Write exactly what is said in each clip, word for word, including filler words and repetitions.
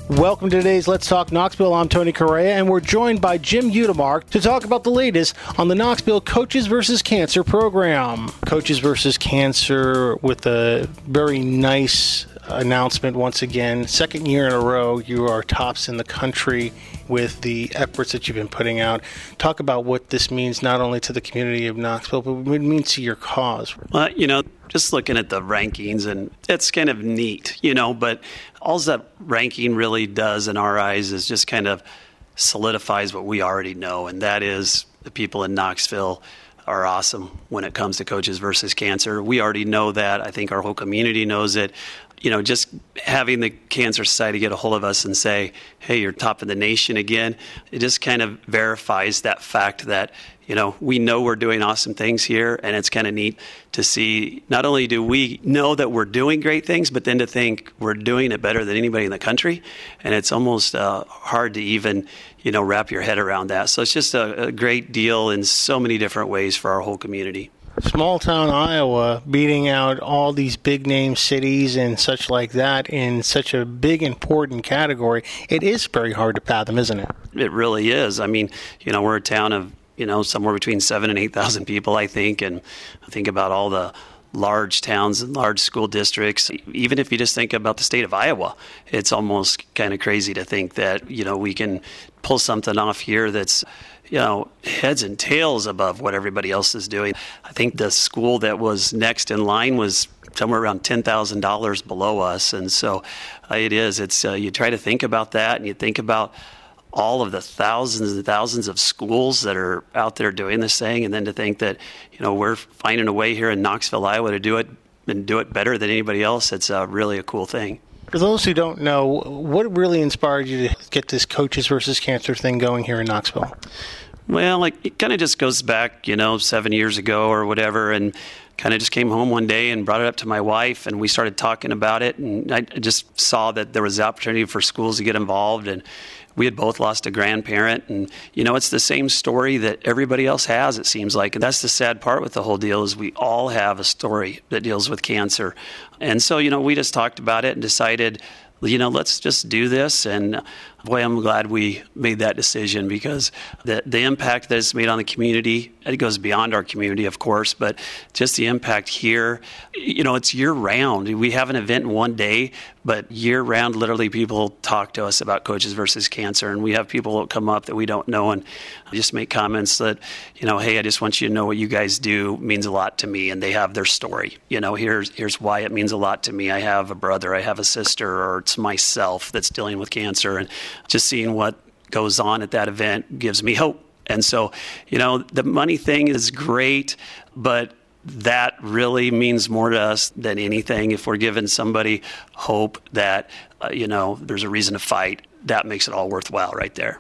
Welcome to today's Let's Talk Knoxville. I'm Tony Correa, and we're joined by Jim Utemark to talk about the latest on the Knoxville Coaches versus Cancer program. Coaches versus Cancer with a very nice announcement once again. Second year in a row, you are tops in the country with the efforts that you've been putting out. Talk about what this means not only to the community of Knoxville, but what it means to your cause. Well, you know, just looking at the rankings, and it's kind of neat, you know, but all that ranking really does in our eyes is just kind of solidifies what we already know, and that is the people in Knoxville are awesome when it comes to Coaches versus Cancer. We already know that. I think our whole community knows it. You know, just having the Cancer Society get a hold of us and say, hey, you're top of the nation again, it just kind of verifies that fact that, you know, we know we're doing awesome things here, and it's kind of neat to see not only do we know that we're doing great things, but then to think we're doing it better than anybody in the country, and it's almost uh, hard to even, you know, wrap your head around that. So it's just a, a great deal in so many different ways for our whole community. Small town Iowa beating out all these big name cities and such like that in such a big important category. It is very hard to fathom, isn't it? It really is. I mean, you know, we're a town of, you know, somewhere between seven and eight thousand people, I think, and I think about all the large towns and large school districts. Even if you just think about the state of Iowa, it's almost kind of crazy to think that, you know, we can pull something off here that's, you know, heads and tails above what everybody else is doing. I think the school that was next in line was somewhere around ten thousand dollars below us. And so uh, it is. It's uh, you try to think about that, and you think about all of the thousands and thousands of schools that are out there doing this thing, and then to think that, you know, we're finding a way here in Knoxville, Iowa to do it and do it better than anybody else. It's uh, really a cool thing. For those who don't know, what really inspired you to get this Coaches versus Cancer thing going here in Knoxville? Well, like, it kind of just goes back, you know, seven years ago or whatever, and kind of just came home one day and brought it up to my wife, and we started talking about it, and I just saw that there was the opportunity for schools to get involved, and we had both lost a grandparent, and, you know, it's the same story that everybody else has, it seems like. And that's the sad part with the whole deal, is we all have a story that deals with cancer. And so, you know, we just talked about it and decided, you know, let's just do this. And boy, I'm glad we made that decision, because the the impact that it's made on the community, it goes beyond our community, of course, but just the impact here, you know, it's year round. We have an event in one day, but year round, literally people talk to us about Coaches versus Cancer, and we have people that come up that we don't know and just make comments that, you know, hey, I just want you to know what you guys do means a lot to me, and they have their story. You know, here's here's why it means a lot to me. I have a brother, I have a sister, or it's myself that's dealing with cancer, and just seeing what goes on at that event gives me hope. And so, you know, the money thing is great, but that really means more to us than anything. If we're giving somebody hope that, uh, you know, there's a reason to fight, that makes it all worthwhile right there.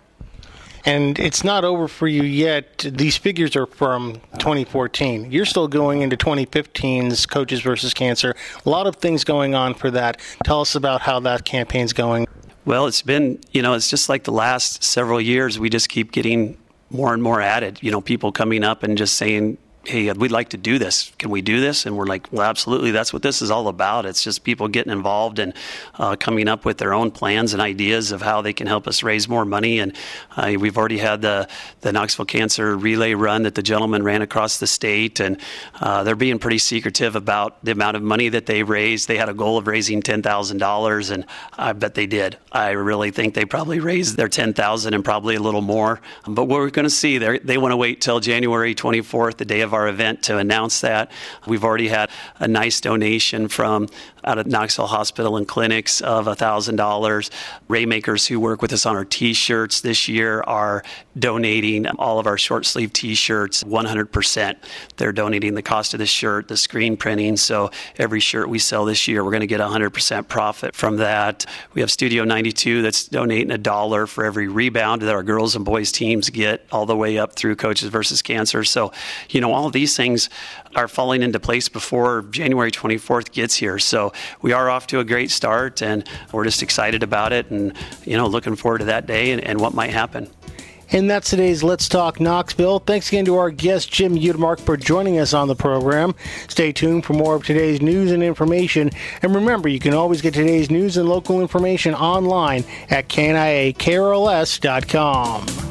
And it's not over for you yet. These figures are from twenty fourteen. You're still going into twenty fifteen's Coaches versus Cancer. A lot of things going on for that. Tell us about how that campaign's going. Well, it's been, you know, it's just like the last several years, we just keep getting more and more added. You know, people coming up and just saying, hey, we'd like to do this. Can we do this? And we're like, well, absolutely. That's what this is all about. It's just people getting involved and uh, coming up with their own plans and ideas of how they can help us raise more money. And uh, we've already had the, the Knoxville Cancer Relay Run that the gentleman ran across the state. And uh, they're being pretty secretive about the amount of money that they raised. They had a goal of raising ten thousand dollars, and I bet they did. I really think they probably raised their ten thousand dollars and probably a little more. But what we're going to see, they want to wait till January twenty-fourth, the day of our event, to announce that. We've already had a nice donation from out of Knoxville Hospital and Clinics of one thousand dollars. Raymakers who work with us on our T-shirts this year are donating all of our short sleeve T-shirts one hundred percent. They're donating the cost of the shirt, the screen printing. So every shirt we sell this year, we're going to get one hundred percent profit from that. We have Studio ninety-two that's donating a dollar for every rebound that our girls and boys teams get, all the way up through Coaches versus Cancer. So, you know, all of these things are falling into place before January twenty-fourth gets here. So we are off to a great start, and we're just excited about it, and, you know, looking forward to that day and, and what might happen. And that's today's Let's Talk Knoxville. Thanks again to our guest, Jim Utemark, for joining us on the program. Stay tuned for more of today's news and information. And remember, you can always get today's news and local information online at K N I A K R L S dot com.